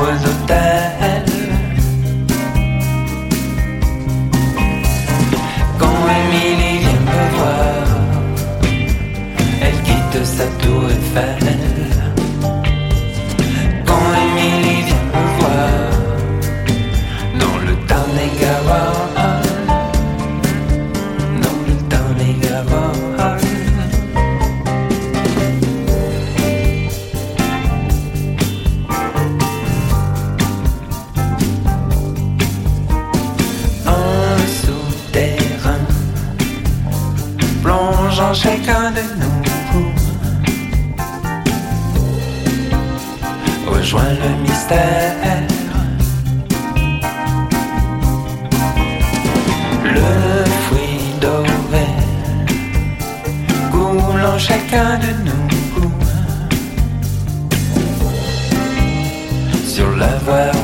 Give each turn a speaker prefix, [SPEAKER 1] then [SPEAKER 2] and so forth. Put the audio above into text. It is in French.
[SPEAKER 1] chambre d'hôtel. Quand Émilie vient me voir, elle quitte sa tour Eiffel. Quand Émilie vient me voir, dans le Tarn-et-Garonne, dans le Tarn-et-Garonne. Plongeant chacun de nous, rejoint le mystère. Le fruit doré coulant chacun de nous sur la voie.